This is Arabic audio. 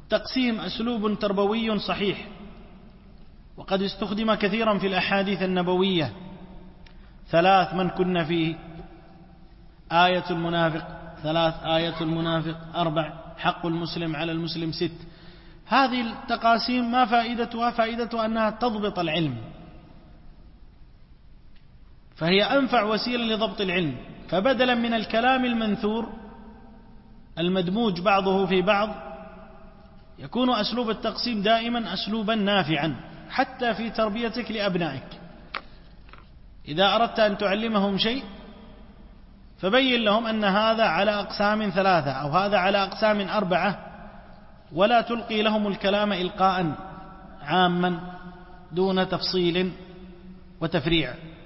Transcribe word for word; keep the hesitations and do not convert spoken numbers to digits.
التقسيم أسلوب تربوي صحيح، وقد استخدم كثيرا في الأحاديث النبوية. ثلاث من كن فيه، آية المنافق، ثلاث آية المنافق، أربع حق المسلم على المسلم، ست. هذه التقاسيم ما فائدتها؟ فائدتها أنها تضبط العلم، فهي أنفع وسيلة لضبط العلم. فبدلا من الكلام المنثور المدموج بعضه في بعض، يكون أسلوب التقسيم دائما أسلوبا نافعا حتى في تربيتك لأبنائك. إذا أردت أن تعلمهم شيء فبين لهم أن هذا على أقسام ثلاثة أو هذا على أقسام أربعة، ولا تلقي لهم الكلام إلقاء عاما دون تفصيل وتفريع.